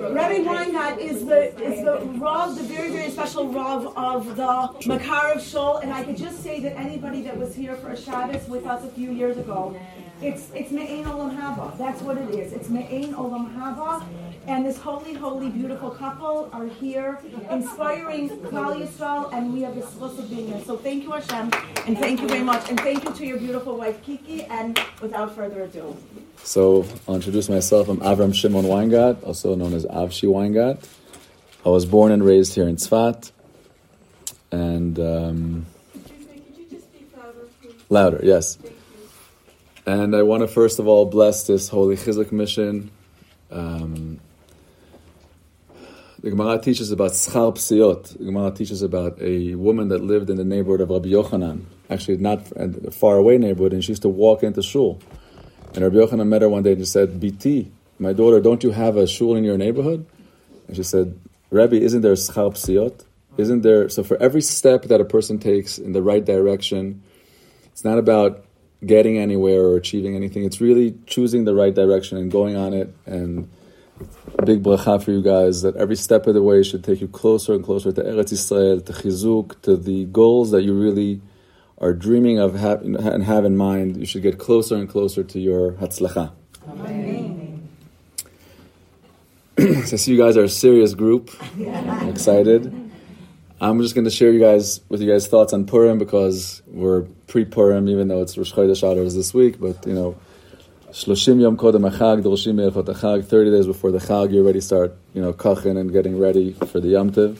Rabbi Weingarten is the Rav, the very, very special Rav of the Makarev Shul, and I could just say that anybody that was here for a Shabbos with us a few years ago, it's Me'ein Olam Haba. That's what it is. It's Me'ein Olam Haba, and this holy, holy, beautiful couple are here, inspiring Klal Yisrael, and we have the schus of being here. So thank you, Hashem, and thank you very much, and thank you to your beautiful wife, Kiki, and without further ado. So I'll introduce myself. I'm Avram Shimon Weingarten, also known as Avshi Weingarten. I was born and raised here in Tzfat, and Could you just speak louder, please? louder, yes. And I want to first of all bless this Holy Chizuk mission. The Gemara teaches about Schar Psiot. The Gemara teaches about a woman that lived in the neighborhood of Rabbi Yochanan, actually not a far away neighborhood, and she used to walk into shul. And Rabbi Yochanan met her one day and she said, Biti, my daughter, don't you have a shul in your neighborhood? And she said, Rabbi, isn't there Schar Psiot? Isn't there? So for every step that a person takes in the right direction, it's not about getting anywhere or achieving anything. It's really choosing the right direction and going on it. And a big bracha for you guys that every step of the way should take you closer and closer to Eretz Yisrael, to Chizuk, to the goals that you really are dreaming of and have in mind. You should get closer and closer to your Hatzlacha. Amen. So I see you guys are a serious group. I'm excited. I'm just going to share with you guys thoughts on Purim because we're pre-Purim, even though it's Rosh Chodesh Adar this week. But 30 Yom Kodem HaChag, Doroshim Melchot HaChag, 30 days before the Chag, you already start, kachin and getting ready for the Yom Tov.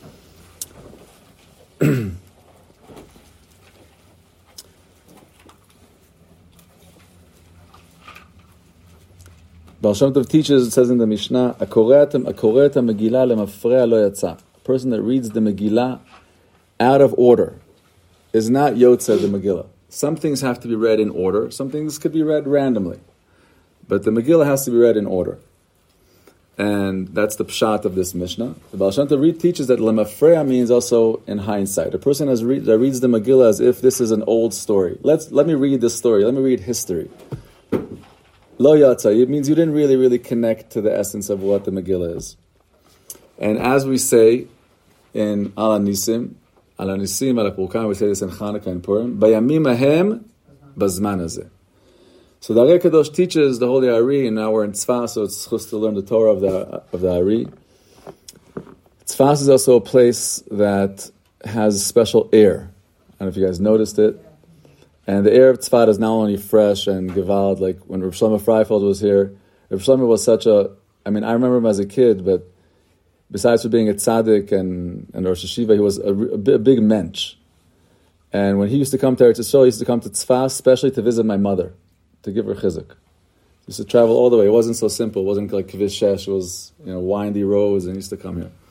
Baal Shem Tov teaches, it says in the Mishnah, Akoret HaMegillah lemafreya lo yatsa. A person that reads the Megillah out of order is not Yotze the Megillah. Some things have to be read in order. Some things could be read randomly. But the Megillah has to be read in order. And that's the pshat of this Mishnah. The Baal Shem Tov teaches that lemafreya means also in hindsight. A person that reads the Megillah as if this is an old story. Let me read this story. Let me read history. Lo yatsa, it means you didn't really connect to the essence of what the Megillah is. And as we say in Al Nisim, Al Purkan, we say this in Chanukah and Purim, Bayamim ahem bazman hazeh. So the Ari Kadosh teaches the Holy Ari, and now we're in Tzfas, so it's chus to learn the Torah of the Ari. Tzfas is also a place that has special air. I don't know if you guys noticed it. And the air of Tzfat is not only fresh and gewalt, like when Rav Shlomo Freifeld was here. Rav Shlomo was I remember him as a kid, but besides for being a tzaddik and Rosh Hashiva, he was a big mensch. And when he used to come to Eretz Yisrael, he used to come to Tzfat, especially to visit my mother, to give her chizuk. He used to travel all the way. It wasn't so simple. It wasn't like Kvish Shesh. It was, windy roads, and he used to come here.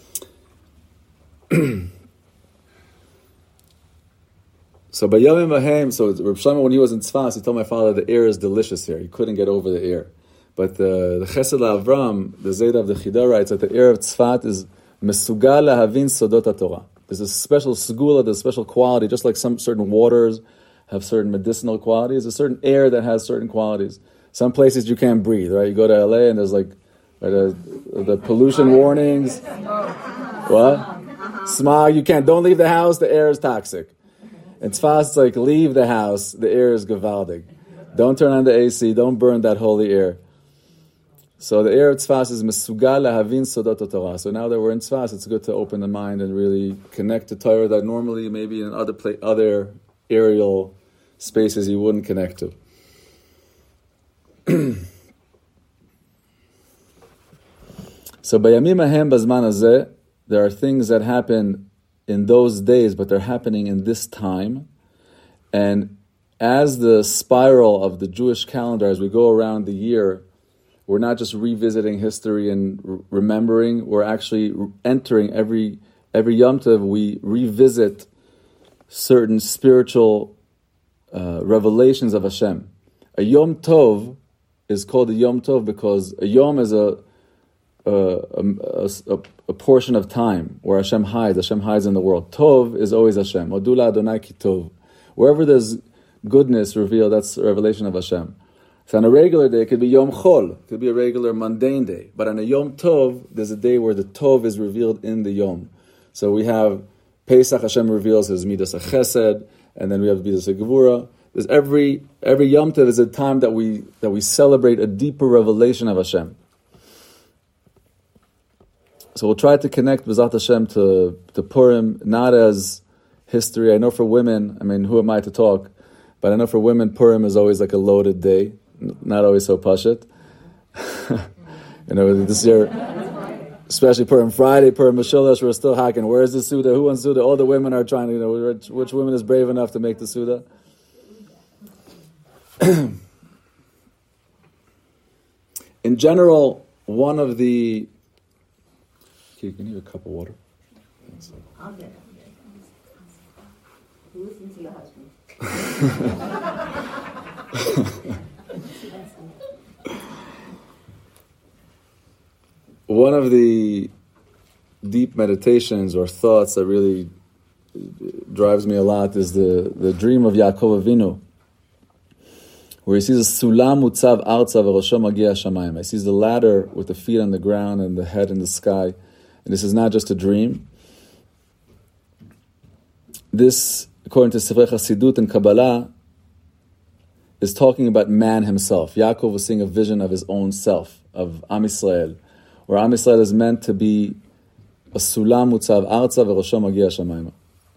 So by Yomim Ahem, so Reb Shlomo, when he was in Tzfas, he told my father the air is delicious here. He couldn't get over the air. But the Chesed LaAvram, the Zayda of the Chida writes that the air of Tzfat is Mesugal lahavin sodot HaTorah. There's a special segula, there's a special quality, just like some certain waters have certain medicinal qualities, there's a certain air that has certain qualities. Some places you can't breathe, right? You go to LA and there's like the pollution warnings. What? Smog, don't leave the house, the air is toxic. In Tzfas, it's like, leave the house, the air is gewaldig. Don't turn on the AC, don't burn that holy air. So the air of Tzfas is mesugal lahavin sodot Torah. So now that we're in Tzfas, it's good to open the mind and really connect to Torah that normally maybe in other aerial spaces you wouldn't connect to. So bayamim ahem bazman hazeh, there are things that happen in those days, but they're happening in this time. And as the spiral of the Jewish calendar, as we go around the year, we're not just revisiting history and remembering, we're actually entering every Yom Tov, we revisit certain spiritual revelations of Hashem. A Yom Tov is called a Yom Tov because a Yom is a portion of time where Hashem hides in the world. Tov is always Hashem. Odula Adonai ki Tov. Wherever there's goodness revealed, that's a revelation of Hashem. So on a regular day, it could be Yom Chol. It could be a regular mundane day. But on a Yom Tov, there's a day where the Tov is revealed in the Yom. So we have Pesach, Hashem reveals His Midas HaChesed, and then we have Midas HaGevura. There's every Yom Tov is a time that we celebrate a deeper revelation of Hashem. So we'll try to connect B'ezrat Hashem to Purim, not as history. I know for women, who am I to talk? But I know for women, Purim is always like a loaded day, not always so pashut. This year, especially Purim Friday, Purim Mishulash, we're still hacking. Where's the Suda? Who wants Suda? All the women are trying to, which woman is brave enough to make the Suda? In general, one of the... Can you have a cup of water? I'll get it. Listen to your husband. One of the deep meditations or thoughts that really drives me a lot is the dream of Yaakov Avinu, where he sees a sulam mutzav artza v'rosho magia shamayim. He sees the ladder with the feet on the ground and the head in the sky. And this is not just a dream. This, according to Sifrei Chassidut and Kabbalah, is talking about man himself. Yaakov was seeing a vision of his own self, of Am Yisrael, where Am Yisrael is meant to be a sulam mutzav artza v'rosho magia shamayim.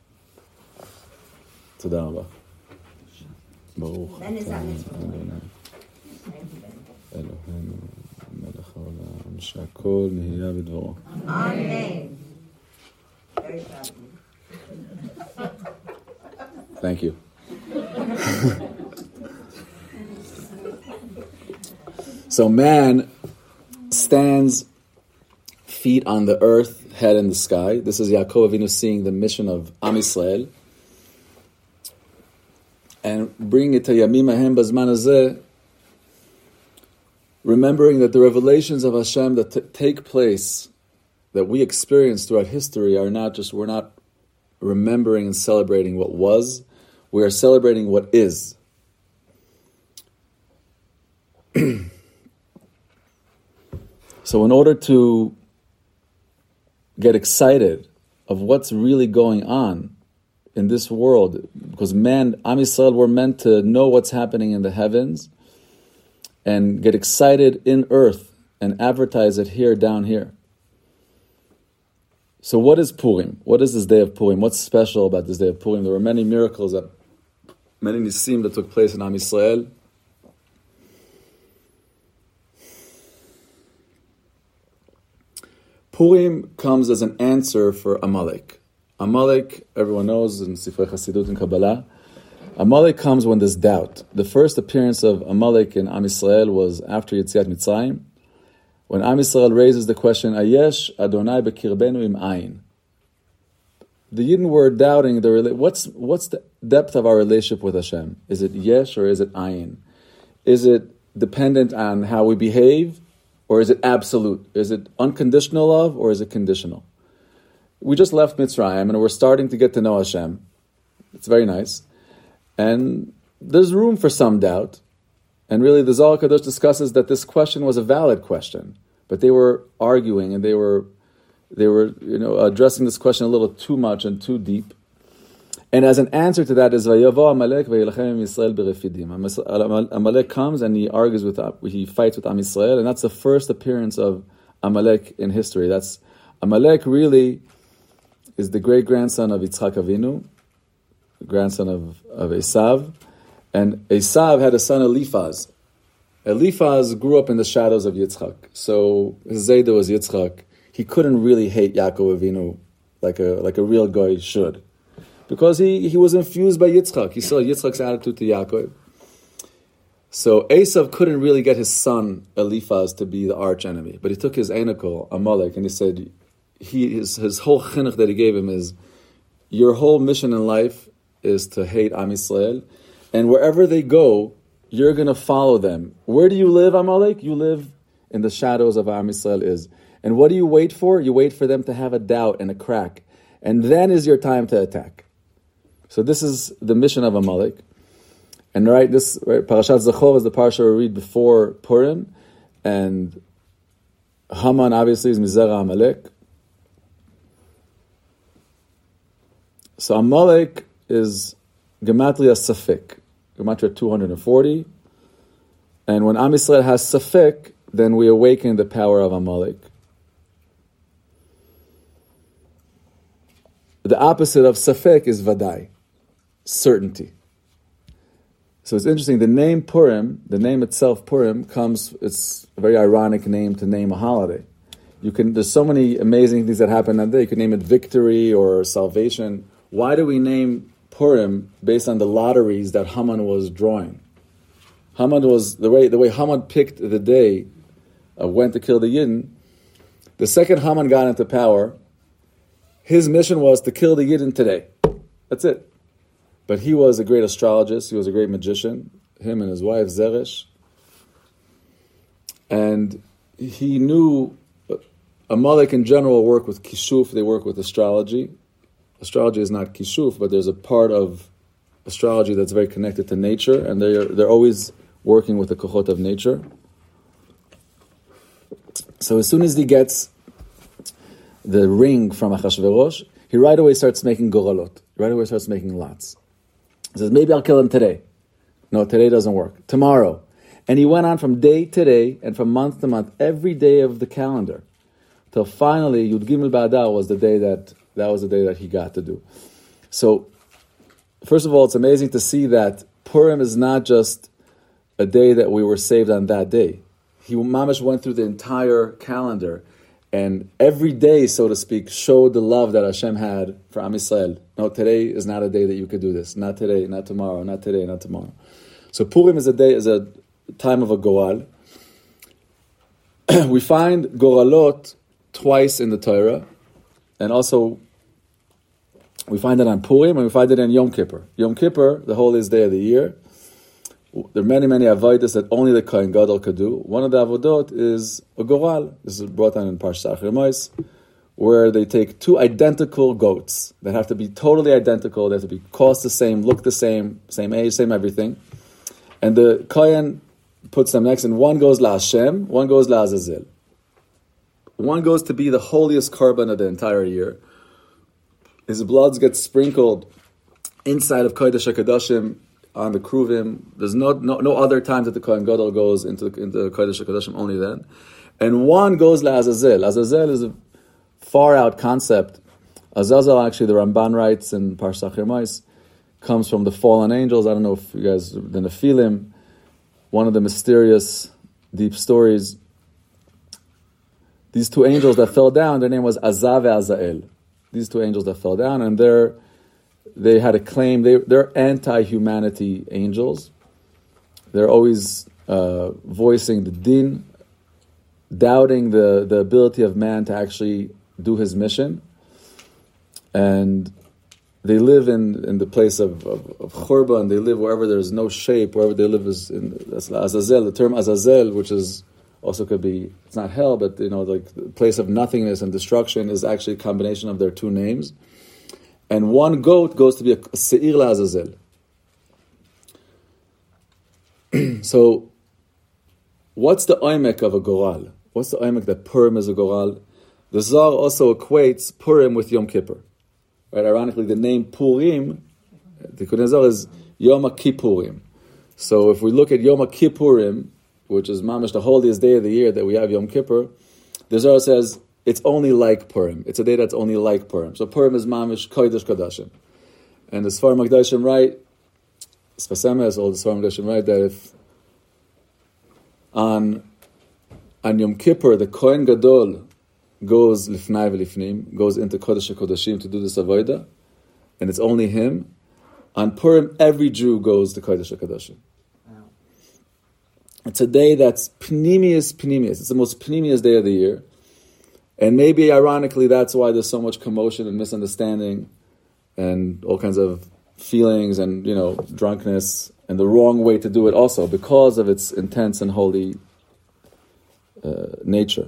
Toda rabba. Baruch Eloheinu melech haolam שהכל נהיה בדברו. Amen. Very proud of you. Thank you. So man stands feet on the earth, head in the sky. This is Yaakov Avinu seeing the mission of Am Yisrael. And bringing it to Yamim Ahem Bazman Hazeh, remembering that the revelations of Hashem that take place, that we experience throughout history, are not just, we're not remembering and celebrating what was, we are celebrating what is. So in order to get excited of what's really going on in this world, because man, Am Yisrael, were meant to know what's happening in the heavens and get excited in earth and advertise it here, down here. So what is Purim? What is this day of Purim? What's special about this day of Purim? There were many miracles, many nisim that took place in Am Yisrael. Purim comes as an answer for Amalek. Amalek, everyone knows in Sifrei Chassidut and Kabbalah, Amalek comes when there's doubt. The first appearance of Amalek in Am Yisrael was after Yetziat Mitzrayim, when Am Yisrael raises the question, Ayesh Adonai bekirbenu im ayin. The Yidden were doubting what's the depth of our relationship with Hashem? Is it yesh or is it ayin? Is it dependent on how we behave, or is it absolute? Is it unconditional love, or is it conditional? We just left Mitzrayim and we're starting to get to know Hashem. It's very nice. And there's room for some doubt. And really the Zohar Kadosh discusses that this question was a valid question. But they were arguing and they were addressing this question a little too much and too deep. And as an answer to that is Vayavo Amalek vayilachem Yisrael berefidim. Amalek comes and he fights with Am Yisrael, and that's the first appearance of Amalek in history. Amalek really is the great-grandson of Yitzchak Avinu, grandson of Esav. And Esav had a son, Eliphaz. Eliphaz grew up in the shadows of Yitzchak. So his Zayda was Yitzchak. He couldn't really hate Yaakov Avinu like a real guy should, because he was infused by Yitzchak. He saw Yitzchak's attitude to Yaakov. So Esav couldn't really get his son Eliphaz to be the arch enemy, but he took his Einakol, Amalek, and he said, his whole chinuch that he gave him is, your whole mission in life is to hate Am Yisrael, and wherever they go, you're going to follow them. Where do you live, Amalek? You live in the shadows of Am Yisrael is. And what do you wait for? You wait for them to have a doubt and a crack, and then is your time to attack. So this is the mission of Amalek. And Parashat Zachor is the parsha we read before Purim, and Haman obviously is Mizera Amalek. So Amalek is Gematria Safek, Gematria 240. And when Am Yisrael has Safek, then we awaken the power of Amalek. The opposite of Safek is Vadai, certainty. So it's interesting, the name Purim, the name itself Purim it's a very ironic name to name a holiday. There's so many amazing things that happen that day. You can name it victory or salvation. Why do we name Purim based on the lotteries that Haman was drawing? Haman was, the way Haman picked the day when to kill the Yidden, the second Haman got into power, his mission was to kill the Yidden today. That's it. But he was a great astrologist, he was a great magician, him and his wife Zeresh. And he knew Amalek in general work with kishuf, they work with astrology. Astrology is not kishuf, but there's a part of astrology that's very connected to nature, and they're always working with the kochot of nature. So as soon as he gets the ring from Achashverosh, he right away starts making goralot, right away starts making lots. He says, maybe I'll kill him today. No, today doesn't work. Tomorrow. And he went on from day to day and from month to month, every day of the calendar, till finally Yud Gimel Ba'adar was the day that he got to do. So, first of all, it's amazing to see that Purim is not just a day that we were saved on that day. Mamash went through the entire calendar, and every day, so to speak, showed the love that Hashem had for Am Yisrael. No, today is not a day that you could do this. Not today, not tomorrow, not today, not tomorrow. So Purim is a time of a goral. We find goralot twice in the Torah, and also we find it on Purim, and we find it in Yom Kippur. Yom Kippur, the holiest day of the year. There are many, many avodas that only the Kohen Gadol could do. One of the avodot is a goral. This is brought down in Parshat Achrimos, where they take two identical goats that have to be totally identical. They have to be cost the same, look the same age, same everything. And the Kohen puts them next, and one goes la Hashem, one goes la Azazel. One goes to be the holiest korban of the entire year. His blood gets sprinkled inside of Kodesh HaKadoshim, on the Kruvim. There's no other time that the Kohen Gadol goes into Kodesh HaKadoshim, only then. And one goes LaAzazel. Azazel is a far out concept. Azazel, actually, the Ramban writes in Parshat Achrimos, comes from the fallen angels. I don't know if you guys, the Nephilim, one of the mysterious, deep stories. These two angels that fell down, their name was Azav and Azael. These two angels that fell down, and they had a claim, they're anti-humanity angels. They're always voicing the din, doubting the ability of man to actually do his mission. And they live in the place of Churban, and they live wherever there's no shape, wherever they live that's Azazel. The term Azazel, which is also could be, it's not hell, but like the place of nothingness and destruction, is actually a combination of their two names. And one goat goes to be a Seir LaAzazel. So, what's the oimek of a goral? What's the oimek that Purim is a goral? The Zohar also equates Purim with Yom Kippur. Right? Ironically, the name Purim, the Tikkun Zohar, is Yom Kippurim. So if we look at Yom Kippurim, which is mamash the holiest day of the year that we have Yom Kippur, the Zohar says it's only like Purim. It's a day that's only like Purim. So Purim is mamash Kodesh Kodashim. And the Sfarim HaKadoshim write, Sfasemes, all the Sfarim HaKadoshim write that if on Yom Kippur the Kohen Gadol goes lifnai v'lifnim, goes into Kodesh HaKodashim to do this avodah, and it's only him, on Purim every Jew goes to Kodesh HaKodashim. It's a day that's pnimius. It's the most pnimius day of the year. And maybe, ironically, that's why there's so much commotion and misunderstanding and all kinds of feelings and, drunkenness and the wrong way to do it also, because of its intense and holy nature.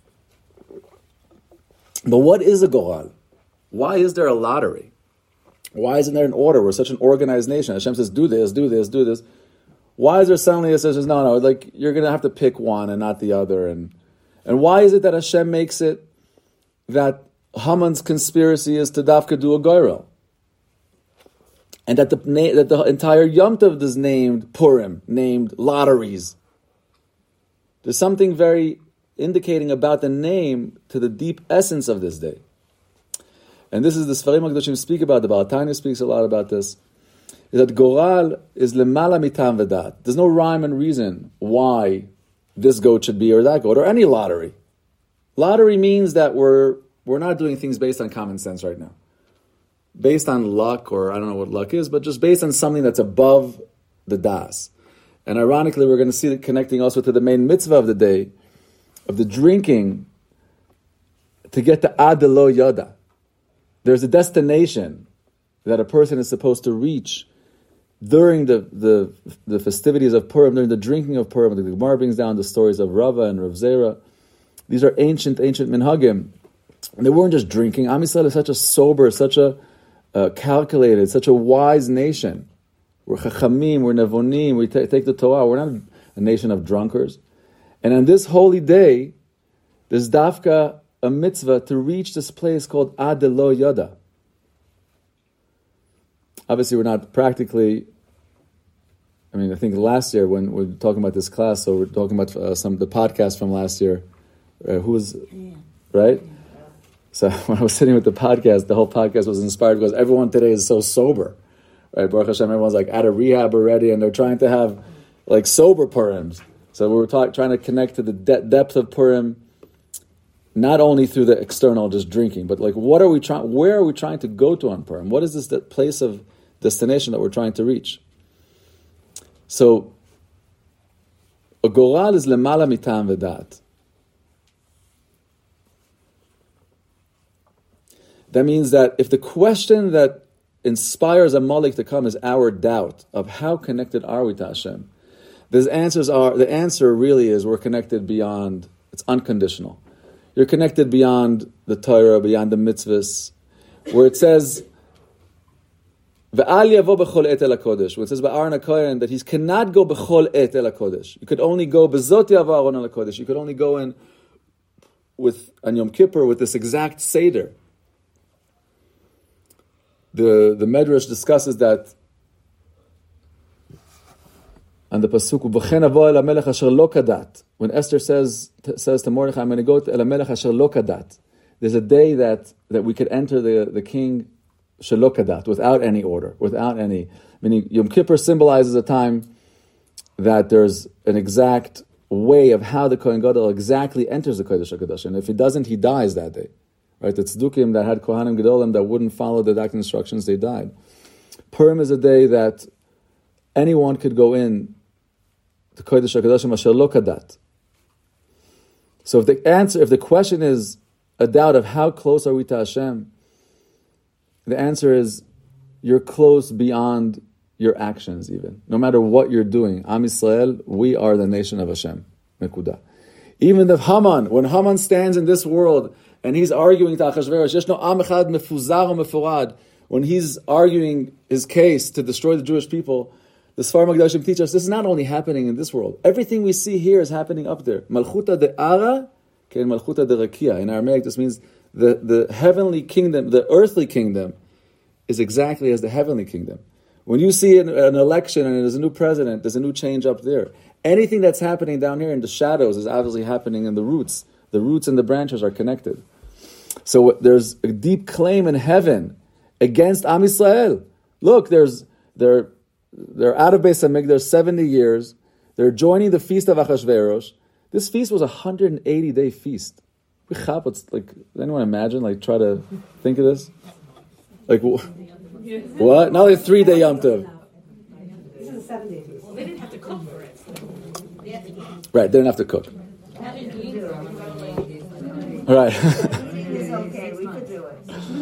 But what is a goral? Why is there a lottery? Why isn't there an order? We're such an organized nation. Hashem says, do this, do this, do this. Why is there suddenly a says, no, like you're going to have to pick one and not the other? And why is it that Hashem makes it that Haman's conspiracy is to dafka do a goyrel? And that the entire Yom Tov is named Purim, named lotteries. There's something very indicating about the name to the deep essence of this day. And this is the Sfarim HaKadoshim speak about, the Baal Tanya speaks a lot about this, is that Goral is lemala mitam v'dat. There's no rhyme and reason why this goat should be or that goat, or any lottery. Lottery means that we're not doing things based on common sense right now. Based on luck, or I don't know what luck is, but just based on something that's above the das. And ironically, we're going to see it connecting also to the main mitzvah of the day, of the drinking, to get to Ad Lo Yada. There's a destination that a person is supposed to reach during the festivities of Purim, during the drinking of Purim. The Gemara brings down the stories of Rava and Rav Zera. These are ancient minhagim. And they weren't just drinking. Am Yisrael is such a sober, such a calculated, such a wise nation. We're chachamim, we're nevonim, we take the Torah. We're not a nation of drunkards. And on this holy day, there's dafka a mitzvah to reach this place called Ad Lo Yada. Obviously, we're not practically. I think last year when we were talking about this class, so we're talking about the podcast from last year. Who was right? So when I was sitting with the podcast, the whole podcast was inspired because everyone today is so sober. Right? Baruch Hashem, everyone's like out of rehab already, and they're trying to have like sober Purims. So we were trying to connect to the depth of Purim, not only through the external, just drinking, but like where are we trying to go to on Purim? What is this place of destination that we're trying to reach? So, a goral is lemala mitam v'dat. That means that if the question that inspires a malik to come is our doubt of how connected are we to Hashem, the answer really is we're connected beyond, it's unconditional. You're connected beyond the Torah, beyond the mitzvahs, where it says, V'al yavo b'chol et el HaKodesh, where it says by Aaron HaKohen that he cannot go b'chol et el HaKodesh. You could only go b'zot yavo Aaron el HaKodesh. You could only go in on Yom Kippur with this exact Seder. The Medrash discusses that on the pasuk V'chen avo el HaMelech asher lo kadat. When Esther says to Mordechai, I'm going to go to el HaMelech asher lo kadat. There's a day that we could enter the king shelo kadat, without any order, meaning Yom Kippur symbolizes a time that there's an exact way of how the Kohen Gadol exactly enters the Kodesh HaKadosh, and if he doesn't, he dies that day. Right? The Tzdukim that had Kohanim Gedolim that wouldn't follow the doctrine instructions, they died. Purim is a day that anyone could go in to Kodesh HaKadoshim asher lo kadat. So if the question is a doubt of how close are we to Hashem, the answer is you're close beyond your actions even. No matter what you're doing. Am Yisrael, we are the nation of Hashem. Nekuda. Even when Haman stands in this world and he's arguing to Achashverosh, Yeshno Am Echad Mefuzar Mefurad, when he's arguing his case to destroy the Jewish people, the Sfarim HaKadoshim teach us this is not only happening in this world. Everything we see here is happening up there. Malchuta de Ara, Ken Malchuta de Rakia. In Aramaic, this means the heavenly kingdom, the earthly kingdom, is exactly as the heavenly kingdom. When you see an election and there's a new president, there's a new change up there. Anything that's happening down here in the shadows is obviously happening in the roots. The roots and the branches are connected. So there's a deep claim in heaven against Am Yisrael. Look, they're out of Beis Hamikdash 70 years. They're joining the feast of Achashverosh. This feast was a 180-day feast. Does anyone imagine? Try to think of this. What? Not like a 3-day Yom Tov. This is a 7-day. Well, they didn't have to cook for it. Right, they didn't have to cook. All right. It's okay, we could do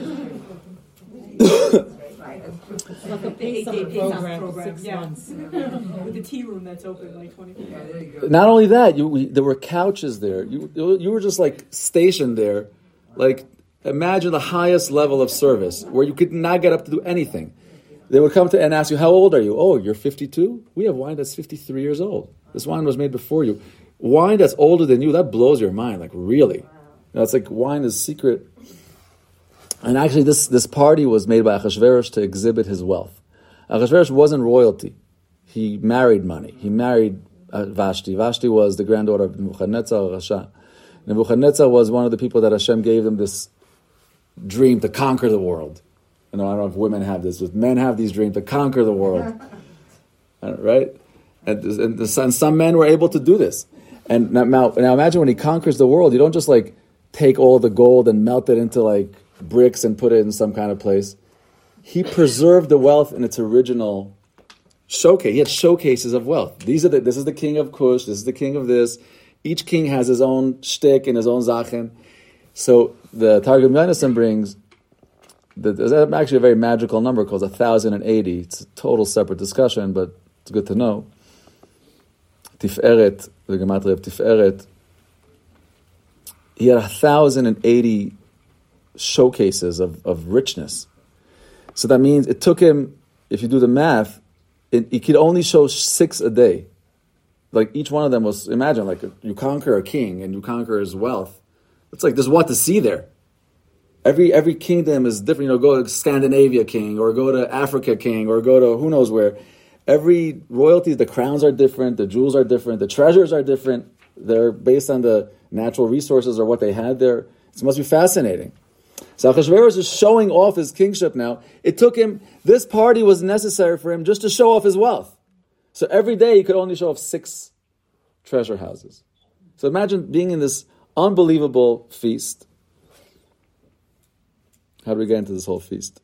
it. Like a big 8-day program, 6 months. With the tea room that's open 24 hours. Not only that, there were couches there. You were just stationed there. Imagine the highest level of service where you could not get up to do anything. They would come to and ask you, how old are you? Oh, you're 52? We have wine that's 53 years old. This wine was made before you. Wine that's older than you, that blows your mind, like really. It's like wine is secret. And actually this party was made by Achashverosh to exhibit his wealth. Achashverosh wasn't royalty. He married money. He married Vashti. Vashti was the granddaughter of Nebuchadnezzar Rasha. Nebuchadnezzar was one of the people that Hashem gave them this dream to conquer the world. I don't know if women have this, but men have these dreams to conquer the world. Right? And some men were able to do this. And now imagine when he conquers the world, you don't just like take all the gold and melt it into like bricks and put it in some kind of place. He preserved the wealth in its original showcase. He had showcases of wealth. This is the king of Kush, this is the king of this. Each king has his own shtick and his own zachen. So the Targum Yonasan brings, there's actually a very magical number called 1,080. It's a total separate discussion, but it's good to know. Tiferet, the Gematria of Tiferet, he had 1,080 showcases of richness. So that means it took him, if you do the math, he could only show 6 a day. Like each one of them was, imagine, like you conquer a king and you conquer his wealth. It's like there's what to see there. Every kingdom is different. Go to Scandinavia king, or go to Africa king, or go to who knows where. Every royalty, the crowns are different, the jewels are different, the treasures are different. They're based on the natural resources or what they had there. It must be fascinating. So Achashverosh is showing off his kingship now. It took him, this party was necessary for him just to show off his wealth. So every day he could only show off 6 treasure houses. So imagine being in this unbelievable feast. How do we get into this whole feast?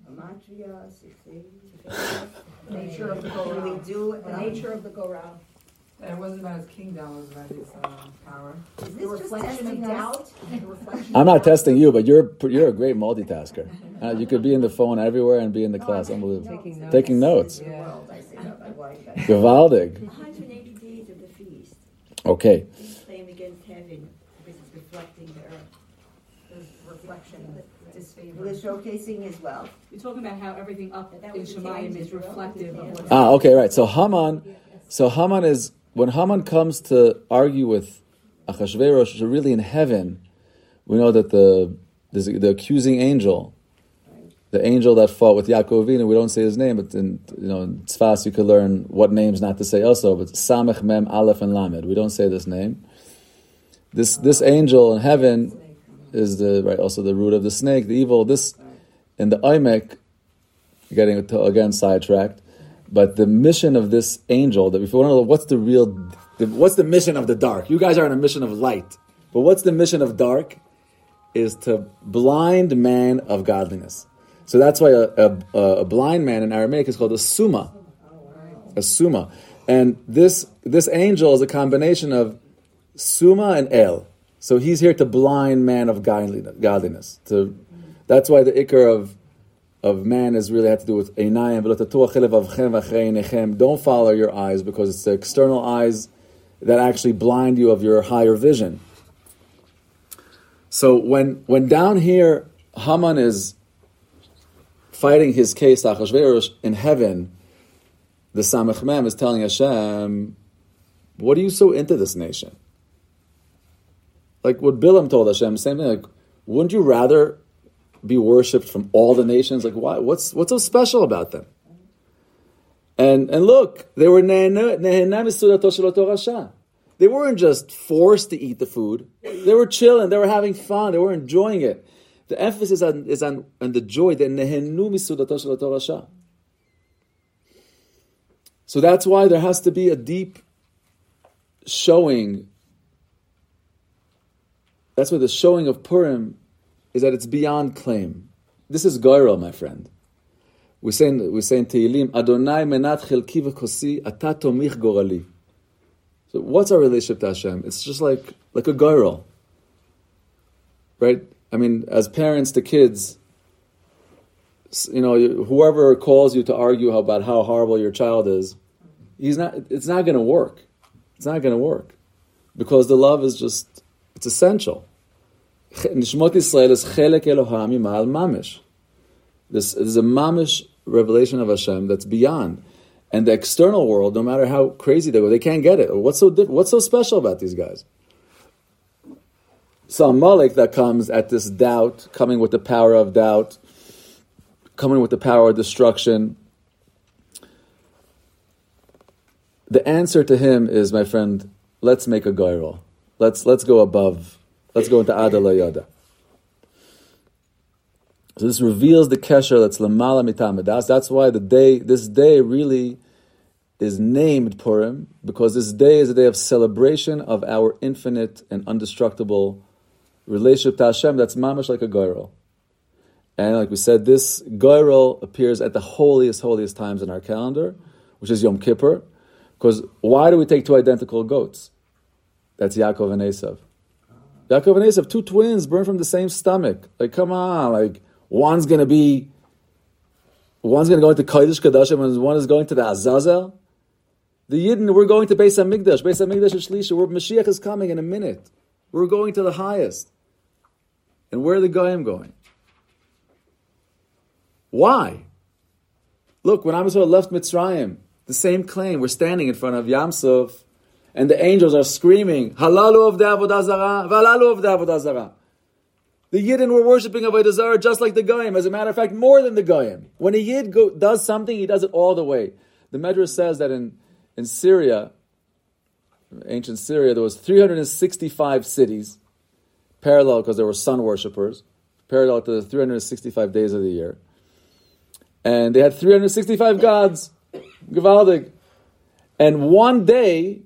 Nature of the go-round. The nature of the go-round. And it wasn't about his kingdom, it was about his power. Is this just testing doubt? I'm not testing you, but you're a great multitasker. You could be in the phone everywhere and be in the class. Unbelievable. Taking notes. Yeah. Gewaldig. 180 days of the feast. Okay. He's playing against heaven because it's reflecting the earth. The reflection, the showcasing as well. You're talking about how everything up in Shemayim is reflective of what's Okay, right. So Haman is, when Haman comes to argue with Achashverosh, really in heaven, we know that the accusing angel, the angel that fought with Yaakov Avinu, we don't say his name, but in Tzfas you could learn what names not to say also, but Samech, Mem, Aleph, and Lamed. We don't say this name. This angel in heaven is also the root of the snake, the evil. This, in the Oimek, getting again sidetracked, but the mission of this angel, that if you want to know what's the mission of the dark? You guys are on a mission of light. But what's the mission of dark? Is to blind man of godliness. So that's why a blind man in Aramaic is called a summa. A summa. And this angel is a combination of summa and el. So he's here to blind man of godliness. That's why the ikar of man is really had to do with einayim. Don't follow your eyes, because it's the external eyes that actually blind you of your higher vision. So when down here Haman is fighting his case, Achashverosh, in heaven, the Samech Mem is telling Hashem, what are you so into this nation? Like what Bilam told Hashem, same thing, like, wouldn't you rather be worshipped from all the nations? Like, why? What's so special about them? And look, they were they weren't just forced to eat the food. They were chilling. They were having fun. They were enjoying it. The emphasis is on the joy. So that's why there has to be a deep showing. That's why the showing of Purim is that it's beyond claim. This is Goyrel, my friend. We say in Tehillim, Adonai menat chelki v'kosi, ata tomich gorali. So what's our relationship to Hashem? It's just like a Goyrel. Right? I mean, as parents to kids, whoever calls you to argue about how horrible your child is, it's not going to work. It's not going to work. Because the love is it's essential. Nishmot Yisrael is chelek Eloham yimal mamish. This is a mamish revelation of Hashem that's beyond. And the external world, no matter how crazy they go, they can't get it. What's so special about these guys? So Amalek that comes at this doubt, coming with the power of doubt, coming with the power of destruction. The answer to him is, my friend, let's make a goyrol. Let's go above. Let's go into Adala Yada. So this reveals the kesher that's lamala mitamadas. That's why this day really is named Purim, because this day is a day of celebration of our infinite and indestructible relationship to Hashem. That's mamash like a goyrol. And like we said, this goyrol appears at the holiest times in our calendar, which is Yom Kippur. Because why do we take two identical goats? That's Yaakov and Esav. Yaakov and Esav, two twins, born from the same stomach. Like, come on, like, one's going to go into Kodesh Kodashim and one is going to the Azazel. The Yidden, we're going to Beis HaMikdash. Beis HaMikdash is Shlisha. Mashiach is coming in a minute. We're going to the highest. And where are the Goyim going? Why? Look, when Am Yisrael left Mitzrayim, the same claim, we're standing in front of Yam Suf, and the angels are screaming, Halalu of the Avodah Zarah, Valalu of the Avodah Zarah. The Yidden were worshipping Avodah Zarah just like the Goyim. As a matter of fact, more than the Goyim. When a Yid does something, he does it all the way. The Medrash says that in Syria, ancient Syria, there was 365 cities, parallel because there were sun worshippers, parallel to the 365 days of the year. And they had 365 gods. Gewaldig. And one day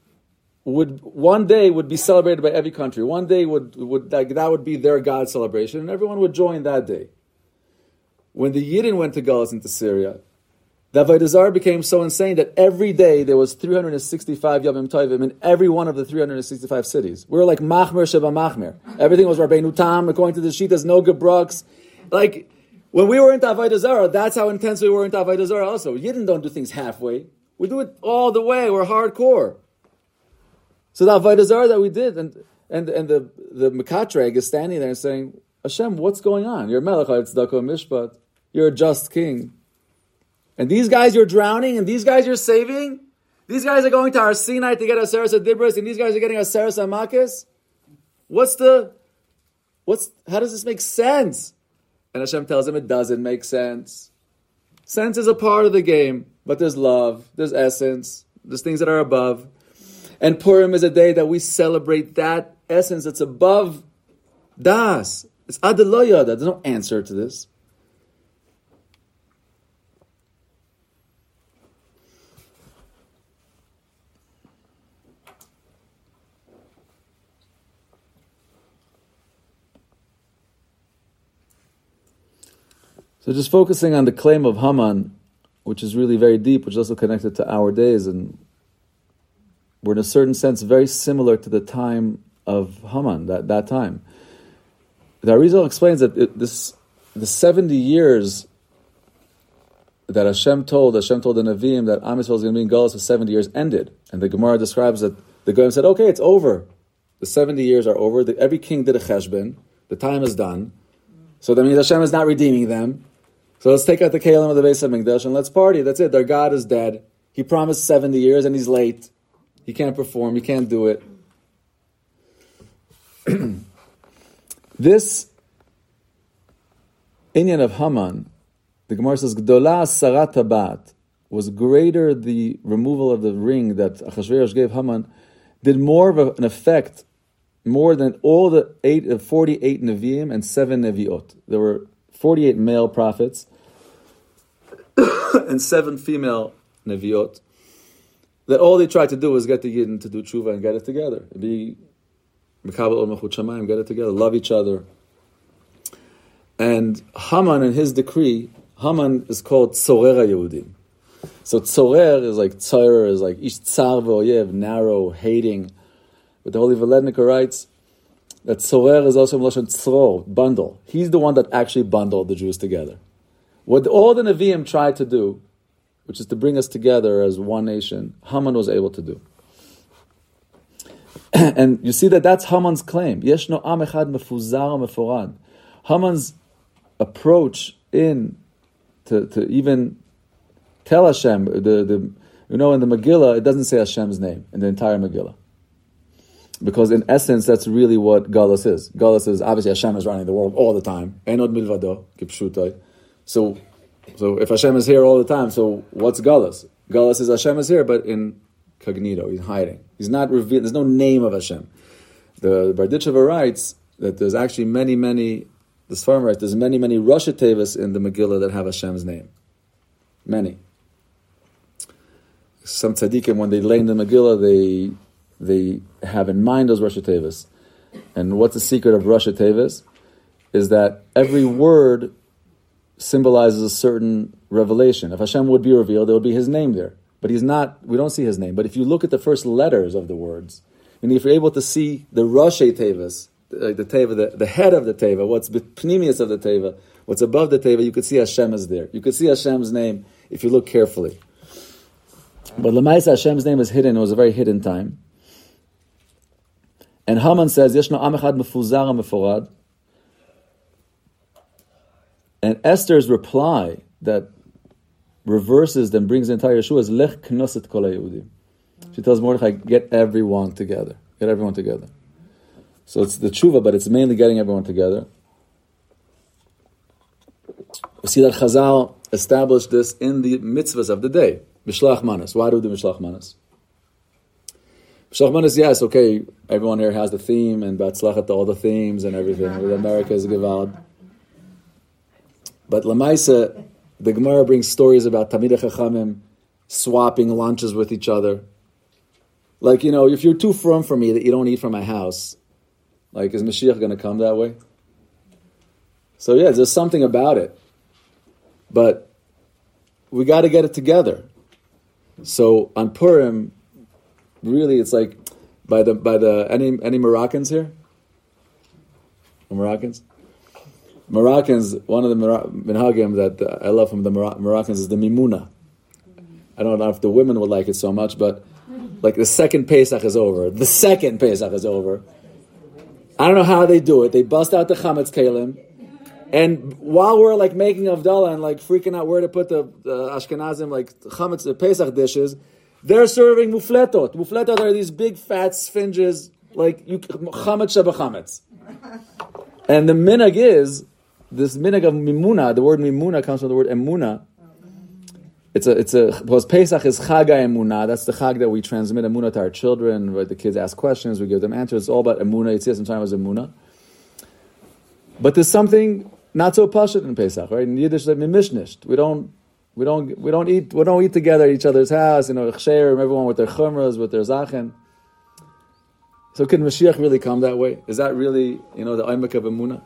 would be celebrated by every country. One day would that would be their God celebration, and everyone would join that day. When the Yidden went to Galus into Syria, the Avodah Zarah became so insane that every day there was 365 Yomim Tovim in every one of the 365 cities. We were like Machmer Sheba Machmer. Everything was Rabbeinu Tam, according to the Shitas, no Gebrux. Like, when we were into Avodah Zarah, that's how intense we were into Avodah Zarah also. Yidden don't do things halfway. We do it all the way. We're hardcore. So the Avodah Zarah that we did, and the Mekatreg is standing there and saying, Hashem, what's going on? You're Melech HaTzedakah Mishpat. You're a just king. And these guys you're drowning, and these guys you're saving? These guys are going to Har Sinai to get Aseres HaDibros, and these guys are getting Aseres HaMakis? How does this make sense? And Hashem tells him it doesn't make sense. Sense is a part of the game, but there's love, there's essence, there's things that are above. And Purim is a day that we celebrate that essence that's above Das. It's Adaloyada. There's no answer to this. So just focusing on the claim of Haman, which is really very deep, which is also connected to our days, and we're in a certain sense very similar to the time of Haman, that time. The Arizal explains that the 70 years that Hashem told the Nevi'im that Am Yisrael is going to be in Galus for 70 years ended. And the Gemara describes that the Goyim said, okay, it's over. The 70 years are over. Every king did a cheshbon. The time is done. So that means Hashem is not redeeming them. So let's take out the Kalim of the Beis HaMikdash and let's party. That's it. Their God is dead. He promised 70 years and he's late. He can't perform. He can't do it. This inyan of Haman, the Gemara says, Gdola Sarat Tabat, was greater the removal of the ring that Achashverosh gave Haman, did more of an effect, more than all the 48 Nevi'im and 7 Nevi'ot. There were 48 male prophets and 7 female Nevi'ot. That all they tried to do was get the Yidden to do tshuva and get it together. Be Mekabel Ol Mechut Shamayim, get it together, love each other. And Haman, in his decree, Haman is called Tzorer HaYehudim. So Tzorer is like Tzorer, is like Ish Tzar V'Oyev, narrow, hating. But the Holy Velednika writes that Tzorer is also Lashon Tzror, bundle. He's the one that actually bundled the Jews together. What all the Nevi'im tried to do, which is to bring us together as one nation, Haman was able to do. And you see that's Haman's claim. Yeshno am echad mefuzar meforad. Haman's approach to even tell Hashem, in the Megillah, it doesn't say Hashem's name in the entire Megillah. Because in essence, that's really what Galus is. Galus is, obviously Hashem is running the world all the time. Enod milvado, kipshutai. So if Hashem is here all the time, so what's Galus? Galus is Hashem is here, but in cognito, he's hiding. He's not revealed, there's no name of Hashem. The Berditchever writes that there's actually many, the Sfarim writes, there's many Rosh Tevos in the Megillah that have Hashem's name. Many. Some tzaddikim, when they lay in the Megillah, they have in mind those Rosh Tevos. And what's the secret of Rosh Tevos? Is that every word symbolizes a certain revelation. If Hashem would be revealed, there would be His name there. But He's not, we don't see His name. But if you look at the first letters of the words, and if you're able to see the Rosh Tevos, the Teva, the head of the Teva, what's pnimius of the Teva, what's above the Teva, you could see Hashem is there. You could see Hashem's name if you look carefully. But Lamaisa, Hashem's name is hidden. It was a very hidden time. And Haman says, Yeshno am echad mefuzar meforad. And Esther's reply that reverses and brings the entire Yeshua is Lech knosset kol haYehudim. She tells Mordechai, get everyone together. Get everyone together. So it's the tshuva, but it's mainly getting everyone together. We see that Chazal established this in the mitzvahs of the day. Mishlach manas. Why do we do Mishlach manas? Mishlach manas, yes, okay, everyone here has the theme, and Batzlachat, all the themes and everything. With America is Gewalt. But Lamaisa, the Gemara brings stories about Talmidei Chachamim swapping lunches with each other. Like, if you're too frum for me that you don't eat from my house, like, is Mashiach going to come that way? So yeah, there's something about it. But we got to get it together. So on Purim, really, it's like by the any Moroccans here? Moroccans, one of the minhagim that I love from the Moroccans is the mimuna. I don't know if the women would like it so much, but like the second Pesach is over. I don't know how they do it. They bust out the chametz kelim, and while we're like making Havdalah and like freaking out where to put the Ashkenazim like chametz, the Pesach dishes, they're serving mufletot. Mufletot are these big fat sphinges, like chametz shebechametz. And the minhag is this minhag of mimuna. The word mimuna comes from the word emuna. Because Pesach is Chag HaEmunah. That's the Chag that we transmit Emunah to our children. Right? The kids ask questions, we give them answers. It's all about Emunah. It's sometimes Emunah. But there's something not so pashut in Pesach, right? In Yiddish, like mishnisht. We don't eat together at each other's house. Chsheir, everyone with their chumras, with their zachen. So can Mashiach really come that way? Is that really, the Aimek of Emunah?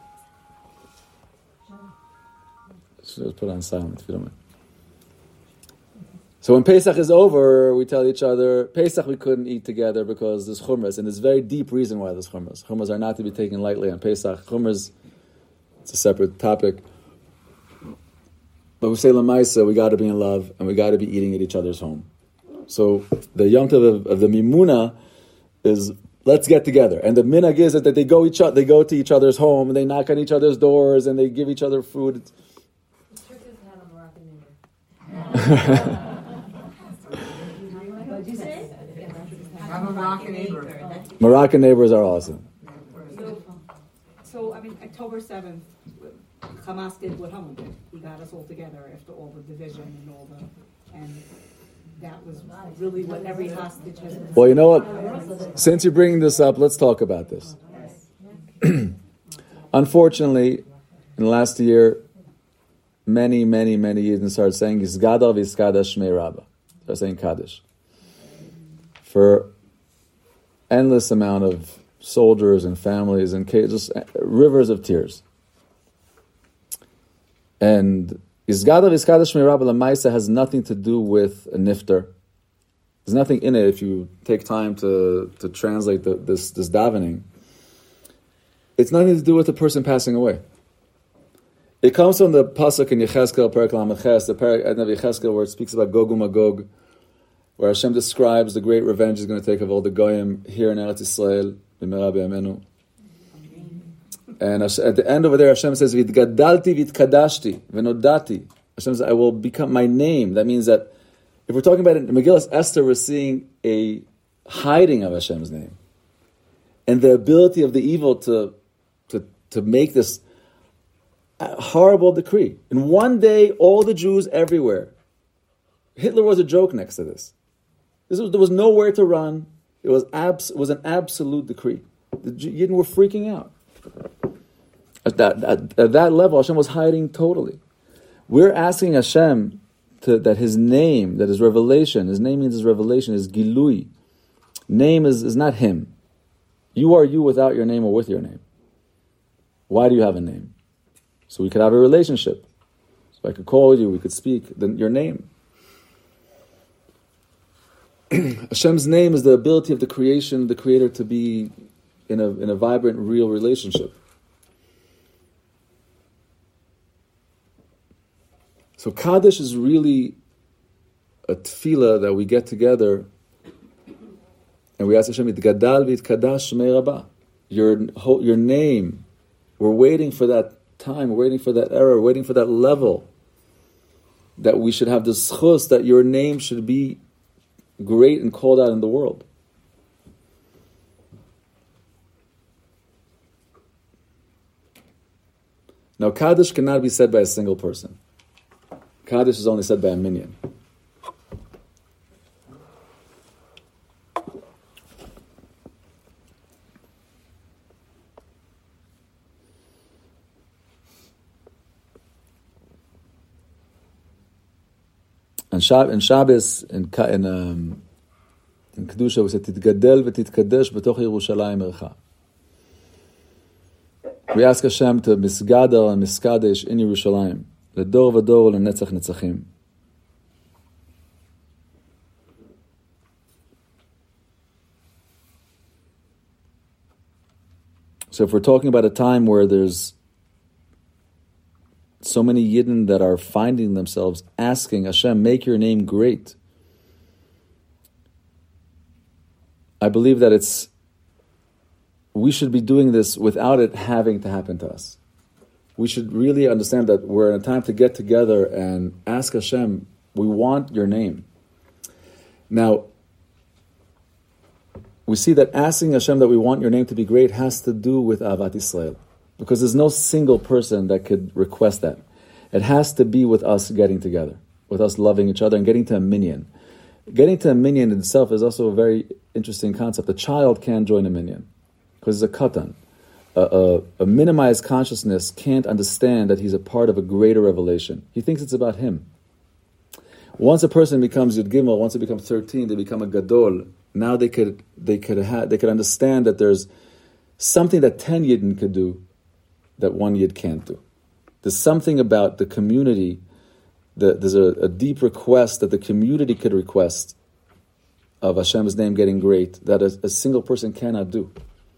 Let's put it on silent if you don't mind. So when Pesach is over, we tell each other, Pesach we couldn't eat together because there's chumras, and there's a very deep reason why there's chumras. Chumras are not to be taken lightly on Pesach. Chumras, it's a separate topic. But we say Lamaisa, we got to be in love, and we got to be eating at each other's home. So the Yom Tov of the Mimuna is, let's get together. And the minhag is that they go to each other's home, and they knock on each other's doors, and they give each other food. It's tricky to have a Moroccan neighbor. I have a Moroccan neighbor. Moroccan neighbors are awesome. So October 7th, Hamas did what Haman did. He got us all together after all the division and that was really what every hostage has been. Well, you know what? Since you're bringing this up, let's talk about this. Unfortunately, in the last year, many Yidden started saying Yizgadav Yizkada Shmei Rabbah. They're saying Kaddish. For endless amount of soldiers and families and just rivers of tears. And Yizgadav Yizkada Shmei Rabbah Lamaisa has nothing to do with a nifter. There's nothing in it if you take time to translate this davening. It's nothing to do with the person passing away. It comes from the pasuk in Yecheskel, Perek Lamed Ches, the Perek of Yecheskel, where it speaks about Gog uMagog, where Hashem describes the great revenge He's going to take of all the goyim here in Eretz Yisrael, b'mera b'yamenu. And at the end over there, Hashem says, "V'itgadalti v'itkadashti v'nodati." Hashem says, "I will become my name." That means that if we're talking about it in Megillas Esther, we're seeing a hiding of Hashem's name and the ability of the evil to make this horrible decree. In one day, all the Jews everywhere. Hitler was a joke next to this. There was nowhere to run. It was an absolute decree. The Yidden were freaking out. At that level, Hashem was hiding totally. We're asking Hashem that His name, that His revelation, His name means His revelation, His gilui. Name is not Him. You are you without your name or with your name. Why do you have a name? So we could have a relationship. So I could call you, we could speak, then your name. Hashem's name is the ability of the creation, the Creator, to be in a vibrant, real relationship. So Kaddish is really a tefillah that we get together and we ask Hashem, "Itgadal v'itkadash shmei Rabbah." Your name. We're waiting for that time. We're waiting for that era. We're waiting for that level. That we should have the zchus, that your name should be great and called out in the world. Now, Kaddish cannot be said by a single person. Kaddish is only said by a minyan. In Shabbos, in Kedusha, we say, "Titgadel v'titkadesh b'toch Yerushalayim ercha." We ask Hashem to misgadel and miskadesh in Yerushalayim, ledor v'dor u'lenetzach netzachim. So if we're talking about a time where there's so many Yidden that are finding themselves asking Hashem, make your name great, I believe that we should be doing this without it having to happen to us. We should really understand that we're in a time to get together and ask Hashem, we want your name. Now, we see that asking Hashem that we want your name to be great has to do with Ahavat Yisrael. Because there's no single person that could request that. It has to be with us getting together, with us loving each other and getting to a minyan. Getting to a minyan in itself is also a very interesting concept. A child can't join a minyan because it's a katan. A minimized consciousness can't understand that he's a part of a greater revelation. He thinks it's about him. Once a person becomes Yud Gimel, once they become 13, they become a Gadol. Now they could understand that there's something that 10 Yidden could do that one Yid can't do. There's something about the community, there's a deep request that the community could request of Hashem's name getting great that a single person cannot do.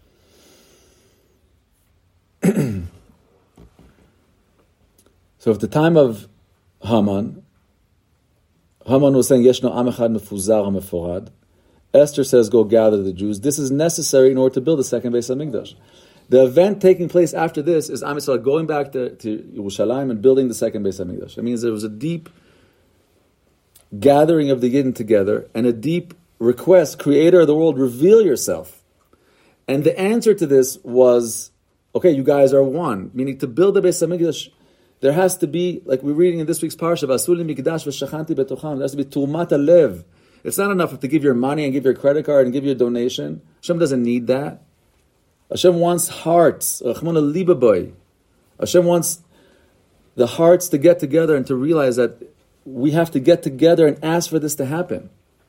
So at the time of Haman was saying, Yeshno am echad mefuzar meforad. Esther says, go gather the Jews. This is necessary in order to build the second Beis HaMikdash. The event taking place after this is Am Yisrael going back to Yerushalayim and building the second Beis HaMikdash. It means there was a deep gathering of the Yidden together and a deep request, Creator of the world, reveal yourself. And the answer to this was, okay, you guys are one. Meaning to build the Beis HaMikdash, there has to be, like we're reading in this week's parsha, V'asuli mikdash v'shachanti betocham. There has to be tumat alev. It's not enough to give your money and give your credit card and give your donation. Hashem doesn't need that. Hashem wants hearts. Hashem wants the hearts to get together and to realize that we have to get together and ask for this to happen.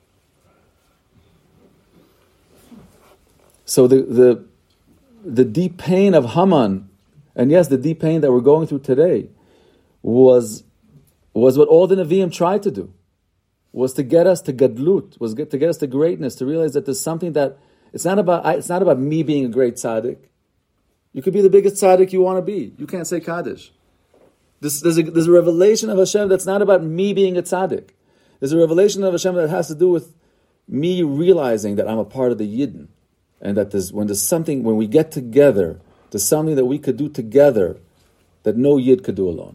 So the deep pain of Haman, and yes, the deep pain that we're going through today, was what all the Nevi'im tried to do. Was to get us to gadlut, was to get us to greatness, to realize that there's something that it's not about me being a great tzaddik. You could be the biggest tzaddik you want to be. You can't say Kaddish. There's a revelation of Hashem that's not about me being a tzaddik. There's a revelation of Hashem that has to do with me realizing that I'm a part of the Yidden, and that when we get together, there's something that we could do together that no Yid could do alone.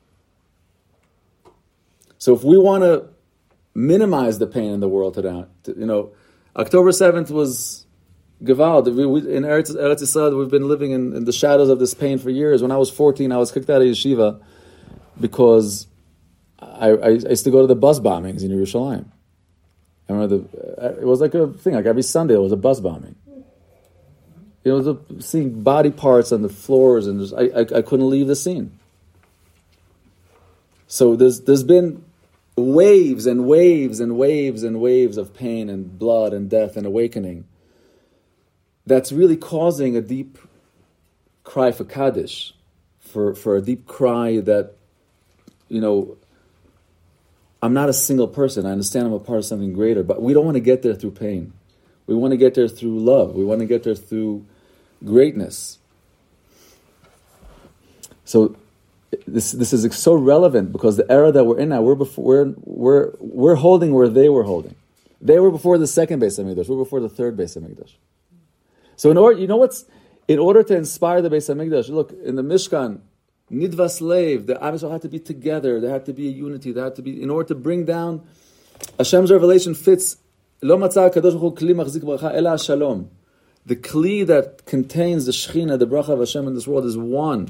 So if we want to minimize the pain in the world today, October 7th was Gewalt. In Eretz Yisrael, we've been living in the shadows of this pain for years. When I was 14, I was kicked out of yeshiva because I used to go to the bus bombings in Yerushalayim. I remember it was like a thing, like every Sunday there was a bus bombing. Seeing body parts on the floors, and I couldn't leave the scene. So there's been waves and waves and waves and waves of pain and blood and death and awakening that's really causing a deep cry for Kaddish, for a deep cry that, I'm not a single person. I understand I'm a part of something greater, but we don't want to get there through pain. We want to get there through love. We want to get there through greatness. So this is so relevant because the era that we're in now, we're holding where they were holding. They were before the second Beis Hamikdash. We're before the third Beis Hamikdash. So in order to inspire the Beis Hamikdash, look, in the Mishkan, Nidva slave, the Am Yisrael had to be together, there had to be a unity, in order to bring down, Hashem's revelation fits, Lo matzah HaKadosh Baruch Hu kli machzik bracha ela shalom. The kli that contains the Shechina, the bracha of Hashem in this world is one.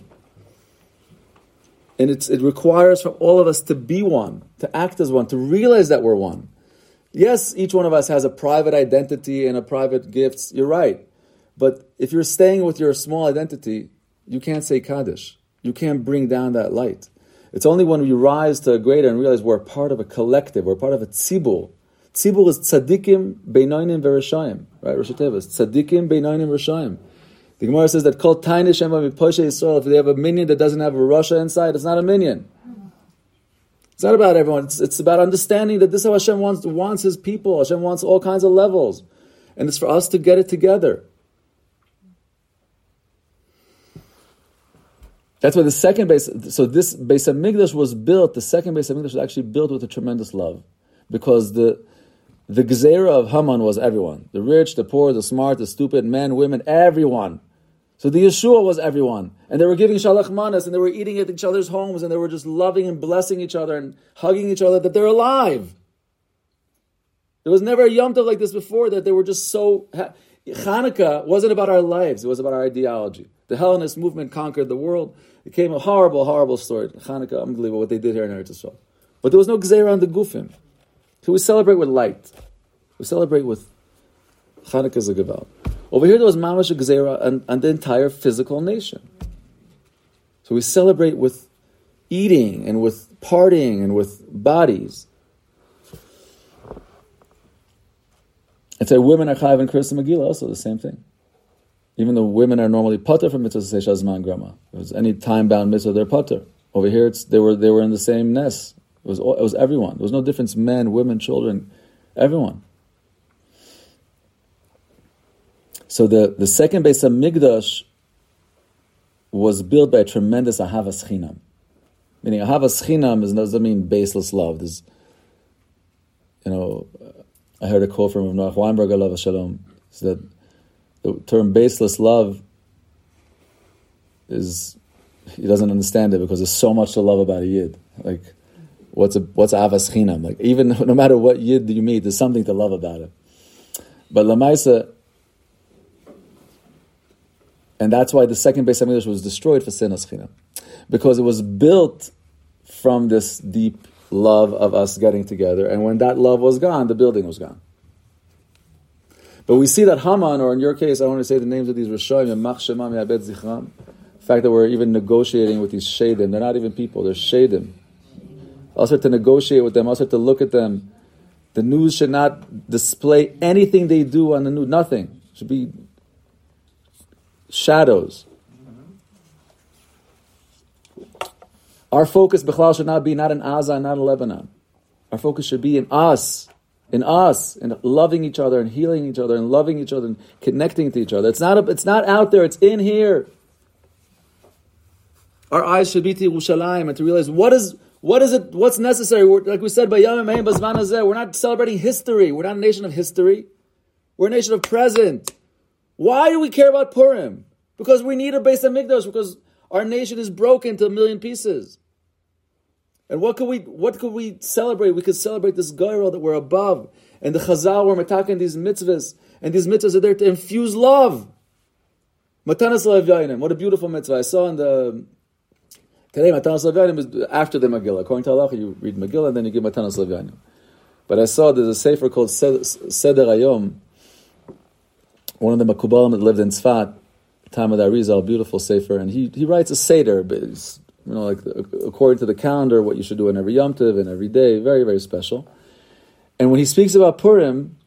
And it requires from all of us to be one, to act as one, to realize that we're one. Yes, each one of us has a private identity and a private gifts, you're right. But if you're staying with your small identity, you can't say Kaddish. You can't bring down that light. It's only when we rise to a greater and realize we're part of a collective, we're part of a tzibur. Tzibur is tzadikim beinonim v'rashayim, right? Rosh Hashanah is tzadikim beinonim v'rashayim. The Gemara says that kol tayne shema miposhe Yisrael. If they have a minion that doesn't have a Rasha inside, it's not a minion. It's not about everyone. It's about understanding that this is how Hashem wants His people. Hashem wants all kinds of levels, and it's for us to get it together. That's why the second base. So this Beis Hamikdash was built. The second Beis Hamikdash was actually built with a tremendous love, because the Gezerah of Haman was everyone: the rich, the poor, the smart, the stupid, men, women, everyone. So the Yeshua was everyone, and they were giving shalach manas, and they were eating at each other's homes, and they were just loving and blessing each other and hugging each other that they're alive. There was never a Yom Tov like this before, that they were just so. Hanukkah wasn't about our lives; it was about our ideology. The Hellenist movement conquered the world. It became a horrible, horrible story. Hanukkah, unbelievable what they did here in Eretz Yisrael. But there was no Gezerah on the Gufim. So we celebrate with light. We celebrate with Hanukkah's a Gewalt. Over here there was Mamash a Gezerah on the entire physical nation. So we celebrate with eating and with partying and with bodies. I'd say women are chayav and Kriyas Megillah, also the same thing. Even though women are normally pater from mitzvah to say shazman grama. If it was any time-bound mitzvah, they're pater. Over here, they were in the same nest. It was everyone. There was no difference: men, women, children, everyone. So the second Beis Hamikdash was built by a tremendous ahavas chinam. Meaning ahavas chinam doesn't mean baseless love. There's, I heard a quote from Noach Weinberg, alav shalom, is that the term baseless love is, he doesn't understand it because there's so much to love about a yid. Like, what's avas chinam? Like, even no matter what yid you meet, there's something to love about it. But lamaisa, and that's why the second Beis Hamikdash was destroyed for sinas chinam, because it was built from this deep love of us getting together, and when that love was gone, the building was gone. But we see that Haman, or in your case, I want to say the names of these Rishoyim, Yamach Shemam Yabed Zichram, the fact that we're even negotiating with these Shadim, they're not even people, they're Shadim. I'll start to negotiate with them, I'll start to look at them. The news should not display anything they do on the news, nothing. It should be shadows. Our focus, Bichlal, should not be not in Gaza, not in Lebanon. Our focus should be in us, and loving each other, and healing each other, and loving each other, and connecting to each other. It's not out there, it's in here. Our eyes should be to Yerushalayim, and to realize what What is it? What's necessary? Like we said, we're not celebrating history. We're not a nation of history. We're a nation of present. Why do we care about Purim? Because we need a Beis HaMikdash, because our nation is broken to a million pieces. And what could we celebrate? We could celebrate this Geirah that we're above. And the Chazal, we're metaking these mitzvahs. And these mitzvahs are there to infuse love. Matanas Lev. What a beautiful mitzvah. I saw in today, Matanas Lev is after the Megillah. According to Allah, you read Megillah and then you give Matanas Lev. But I saw there's a sefer called Seder Hayom. One of the Makubalim that lived in Tzfat, time of the Arizal, beautiful sefer, and he writes a Seder, but it's, like according to the calendar, what you should do in every Yom Tov and every day, very, very special. And when he speaks about Purim,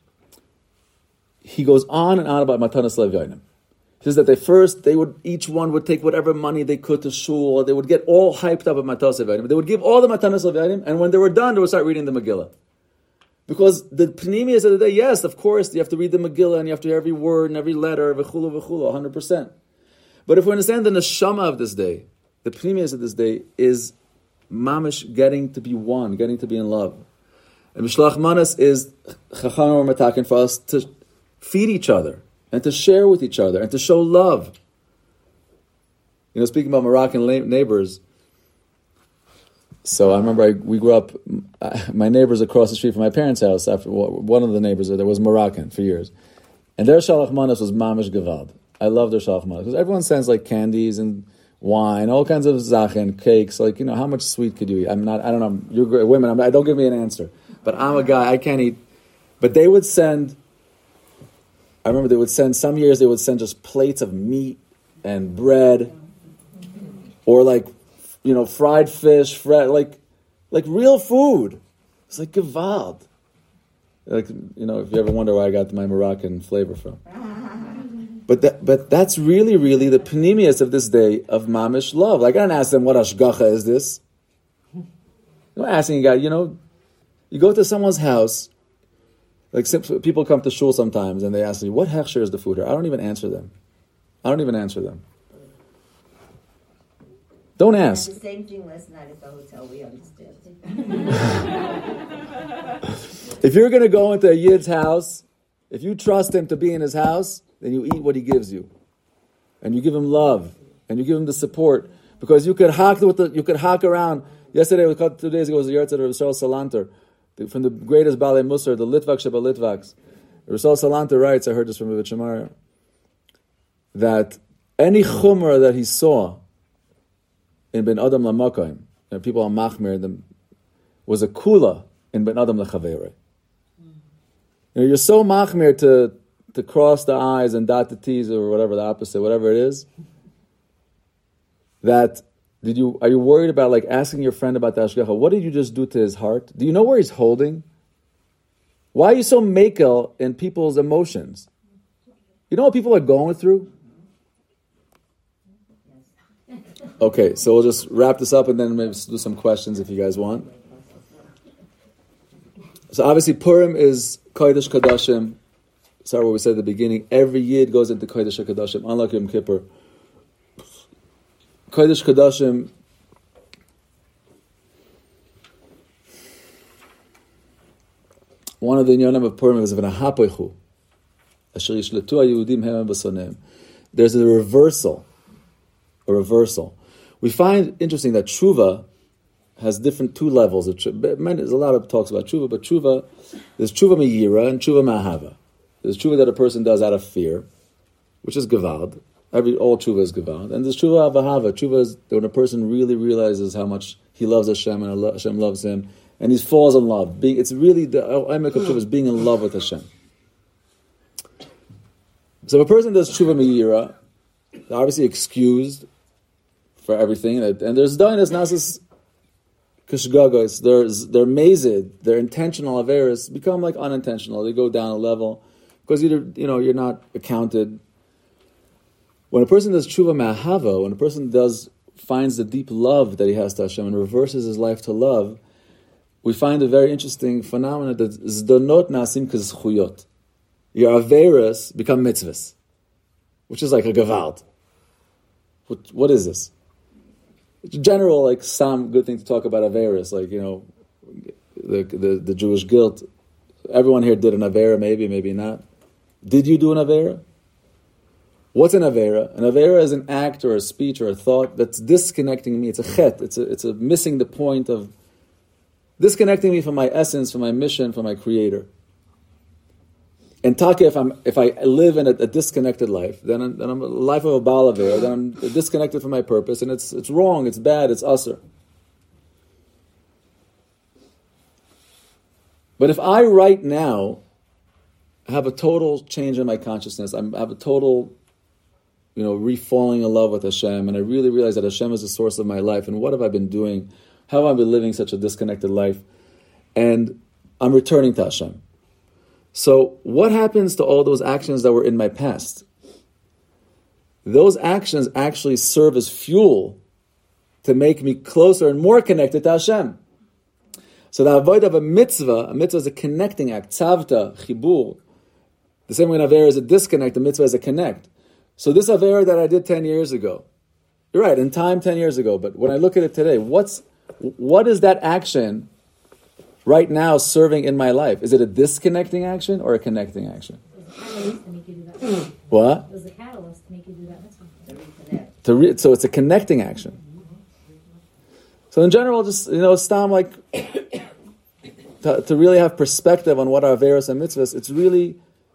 he goes on and on about Matanas Lev. He says that each one would take whatever money they could to shul, they would get all hyped up at Matanas Lev. They would give all the Matanas Lev, and when they were done, they would start reading the Megillah. Because the Pnimius of the day, yes, of course, you have to read the Megillah and you have to hear every word and every letter, v'chulu, 100%. But if we understand the neshama of this day, the Pnimius of this day is mamish getting to be one, getting to be in love. And Mishlach Manas is Chacham or Matakin for us to feed each other and to share with each other and to show love. Speaking about Moroccan neighbors, so I remember we grew up, my neighbors across the street from my parents' house, after one of the neighbors there was Moroccan for years. And their Shalach Manas was Mamish Gevald. I love their Shalach Manas, because everyone sends like candies and wine, all kinds of zachen, cakes, how much sweet could you eat? I don't know, you're great women, don't give me an answer. But I'm a guy, I can't eat. But they would send, I remember some years they would send just plates of meat and bread, or fried fish, like real food. It's like Gewalt. If you ever wonder where I got my Moroccan flavor from. But that's really, really the panemius of this day of mamish love. I don't ask them, what hashgacha is this? I'm asking a guy, you go to someone's house, people come to shul sometimes and they ask me, what hechsher is the food here? I don't even answer them. Don't ask. The same thing last night at the hotel, we understand. If you're going to go into a Yid's house, if you trust him to be in his house, then you eat what he gives you. And you give him love. And you give him the support. Because you could hack around. Yesterday, 2 days ago, was the Yahrzeit of Rishal Salanter, from the greatest Balei Musar, the Litvak Sheba Litvaks. Rishal Salanter writes, I heard this from Ibn Shemar, that any chumrah that he saw in Ben Adam Lamakayim, people on Machmir, was a kula in Ben Adam Lachaverei. You're so Machmir to cross the I's and dot the T's or whatever the opposite, whatever it is, that are you worried about asking your friend about the Hashgacha? What did you just do to his heart? Do you know where he's holding? Why are you so makel in people's emotions? You know what people are going through? Okay, so we'll just wrap this up and then maybe do some questions if you guys want. So obviously Purim is Kodesh Kodashim. Sorry what we said at the beginning. Every Yid goes into Kodesh Kodashim, unlike Yom Kippur. Kodesh Kodashim, one of the inyanim of Purim is v'nahapoichu asher yishletu haYehudim hem b'soneim. There's a reversal. We find interesting that tshuva has two levels. There's a lot of talks about tshuva, but there's tshuva me'yira and tshuva ma'ahava. There's tshuva that a person does out of fear, which is gevald. All tshuva is gevald. And there's tshuva avahava. Tshuva is when a person really realizes how much he loves Hashem and Hashem loves him, and he falls in love. It's really the emek of tshuva is being in love with Hashem. So if a person does tshuva me'yira, they're obviously excused for everything, and there's dainas nasis kishgagos. They're mazid, their intentional averis become unintentional. They go down a level because you're not accounted. When a person does tshuva ma'ahava, when a person finds the deep love that he has to Hashem and reverses his life to love, we find a very interesting phenomenon that zdonot nasim k'zchuyot. Your averis become mitzvahs, which is like a gevalt. What is this? general, like some good thing to talk about Averis, like, the Jewish guilt. Everyone here did an Avera, maybe not. Did you do an Avera? What's an Avera? An Avera is an act or a speech or a thought that's disconnecting me. It's a chet. It's a missing the point of disconnecting me from my essence, from my mission, from my Creator. And Taka, if I live in a disconnected life, then I'm a life of a Baal Avera, then I'm disconnected from my purpose, and it's wrong, it's bad, it's usher. But if I right now have a total change in my consciousness, I have a total, re-falling in love with Hashem, and I really realize that Hashem is the source of my life, and what have I been doing? How have I been living such a disconnected life? And I'm returning to Hashem. So what happens to all those actions that were in my past? Those actions actually serve as fuel to make me closer and more connected to Hashem. So the avoid of a mitzvah is a connecting act. Tzavta, chibur. The same way an avera is a disconnect, a mitzvah is a connect. So this avera that I did 10 years ago, you're right, in time 10 years ago, but when I look at it today, what is that action right now serving in my life? Is it a disconnecting action or a connecting action? It was a catalyst to make you do that. What? It was a catalyst to make you do that. So it's a connecting action. So in general, just, stam, like, to really have perspective on what are averos and mitzvahs, it's really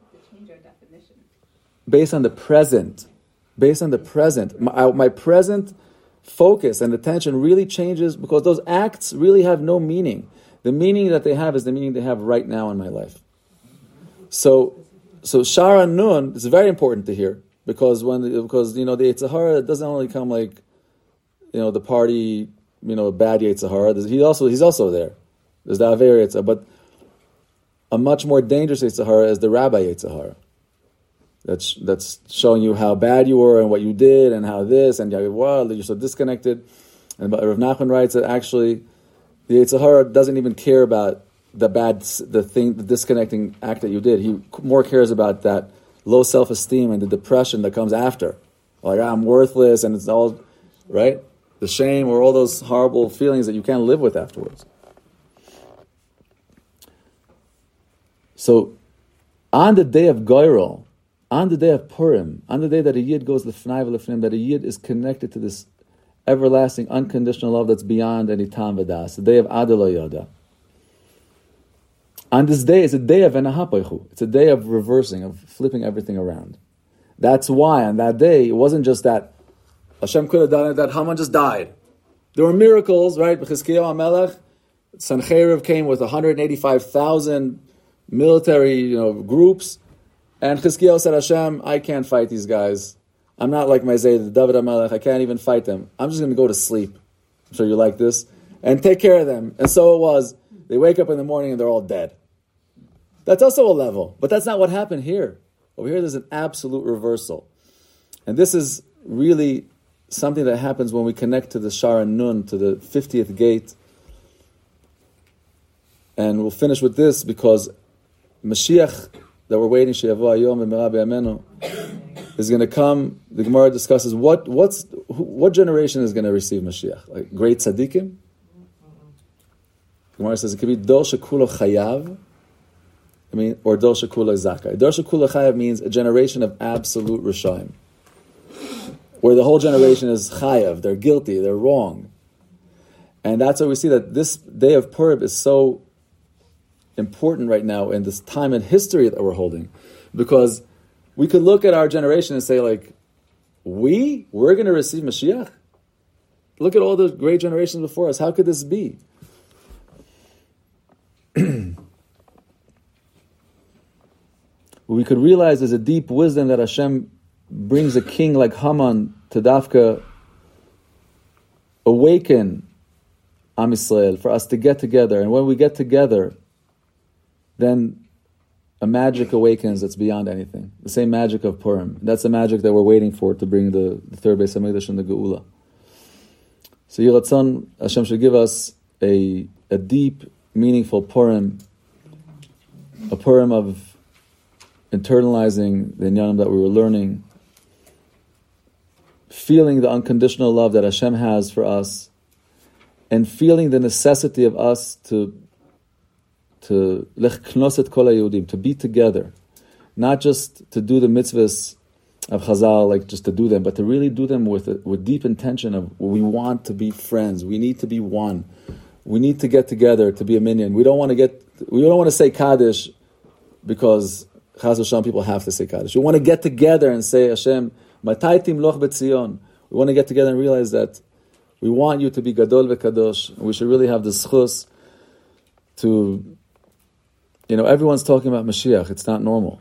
based on the present. Based on the present. My present focus and attention really changes because those acts really have no meaning. The meaning that they have is the meaning they have right now in my life. So Shara Nun is very important to hear because the Yetzer Hara doesn't only come like, the party, bad Yetzer Hara. He's also there. There's the Aver Yetzer Hara, but a much more dangerous Yetzer Hara is the Rabbi Yetzer Hara. That's showing you how bad you were and what you did and how this and you're so disconnected. And Rav Nachman writes that actually the Yetzer Hara doesn't even care about the disconnecting act that you did. He more cares about that low self-esteem and the depression that comes after. Like, I'm worthless, and it's all, right? The shame or all those horrible feelings that you can't live with afterwards. So, on the day of Goyrol, on the day of Purim, on the day that a Yid goes Lefnai V'Lefnim, that a Yid is connected to this everlasting, unconditional love that's beyond any tam v'das, the day of Adelo Yoda. On this day, it's a day of Enahapoichu. It's a day of reversing, of flipping everything around. That's why on that day, it wasn't just that Hashem could have done it, that Haman just died. There were miracles, right? B'Chizkiyahu HaMelech, Sancheriv came with 185,000 military groups, and Chizkiyahu said, Hashem, I can't fight these guys. I'm not like my Zayd, David HaMelech, I can't even fight them. I'm just going to go to sleep. I'm sure you like this. And take care of them. And so it was. They wake up in the morning and they're all dead. That's also a level. But that's not what happened here. Over here there's an absolute reversal. And this is really something that happens when we connect to the Shara Nun, to the 50th gate. And we'll finish with this because Mashiach that we're waiting, She'yavo Hayom V'Meira B'Yameinu, is going to come. The Gemara discusses what generation is going to receive Mashiach? Like great tzaddikim? The Gemara says it could be Dor Shekulo Chayav, or Dor Shekulo Zakai. Dor Shekulo Chayav means a generation of absolute Rishaim, where the whole generation is Chayav, they're guilty, they're wrong. And that's why we see that this day of Purim is so important right now in this time in history that we're holding, because we could look at our generation and say, like, we're going to receive Mashiach? Look at all the great generations before us. How could this be? We could realize there's a deep wisdom that Hashem brings a king like Haman to Dafka awaken Am Yisrael, for us to get together. And when we get together, then a magic awakens that's beyond anything. The same magic of Purim. That's the magic that we're waiting for to bring the third Beis HaMikdash and the Geula. So Yiratzon, Hashem should give us a deep, meaningful Purim, a Purim of internalizing the inyanim that we were learning, feeling the unconditional love that Hashem has for us, and feeling the necessity of us to lechknoset kol haYehudim, to be together, not just to do the mitzvahs of Chazal, like just to do them, but to really do them with deep intention of we want to be friends. We need to be one. We need to get together to be a minyan. We don't want to say Kaddish because Chaz v'shalom people have to say Kaddish. We want to get together and say Hashem, Matai timloch b'tzion. We want to get together and realize that we want you to be Gadol v'Kadosh. We should really have the zchus to, everyone's talking about Mashiach. It's not normal.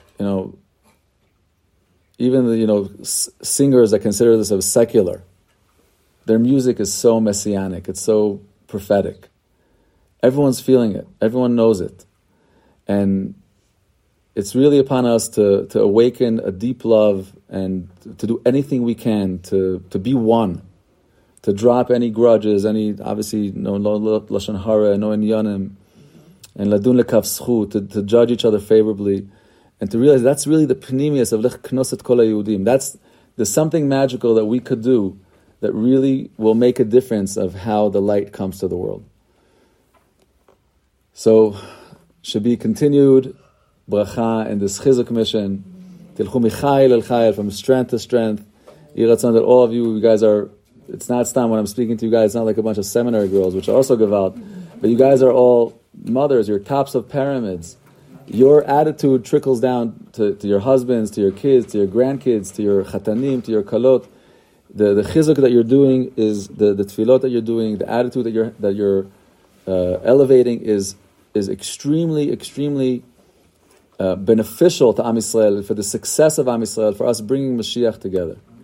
Even the, singers that consider this as secular, their music is so messianic. It's so prophetic. Everyone's feeling it. Everyone knows it. And it's really upon us to awaken a deep love and to do anything we can to be one, to drop any grudges, obviously no lashon hara, no inyanim, and ladun lekaf zchut, to judge each other favorably, and to realize that's really the pnimius of lech knoset kol haYehudim. There's something magical that we could do that really will make a difference of how the light comes to the world. So, should be continued bracha in this chizuk mission. Tilchu michayil el chayil, from strength to strength. Yiratzon that all of you guys are. It's not stam when I'm speaking to you guys. It's not like a bunch of seminary girls, which are also gewalt, but you guys are all mothers. You're tops of pyramids. Your attitude trickles down to your husbands, to your kids, to your grandkids, to your chatanim, to your kalot. The chizuk that you're doing is the tefillot that you're doing. The attitude that you're elevating is extremely, extremely beneficial to Am Yisrael, for the success of Am Yisrael, for us bringing Mashiach together.